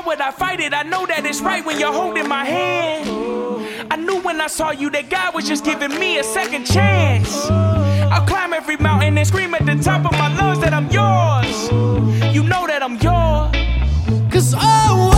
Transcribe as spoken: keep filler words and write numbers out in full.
would I fight it? I know that it's right when you're holding my hand. I knew when I saw you that God was just giving me a second chance. I'll climb every mountain and scream at the top of my lungs that I'm yours. You know that I'm yours. Cause oh